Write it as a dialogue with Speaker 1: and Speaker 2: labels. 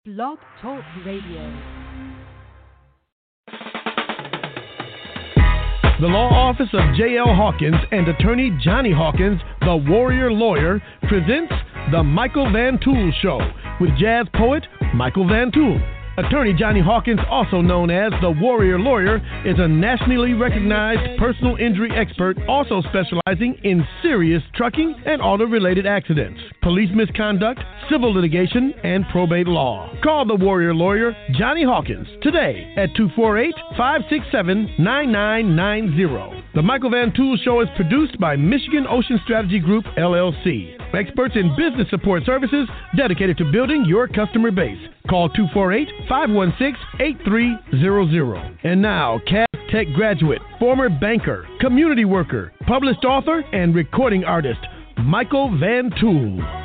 Speaker 1: Blog Talk Radio.
Speaker 2: The law office of J.L. Hawkins and attorney Johnny Hawkins, the Warrior Lawyer, presents The Michael Van Tool Show with jazz poet Michael Van Tool. Attorney Johnny Hawkins, also known as the Warrior Lawyer, is a nationally recognized personal injury expert, also specializing in serious trucking and auto-related accidents, police misconduct, civil litigation, and probate law. Call the Warrior Lawyer, Johnny Hawkins, today at 248-567-9990. The Michael Van Tool Show is produced by Michigan Ocean Strategy Group, LLC. Experts in business support services dedicated to building your customer base. Call 248-516-8300. And now, Cass Tech graduate, former banker, community worker, published author, and recording artist, Michael Van Tool.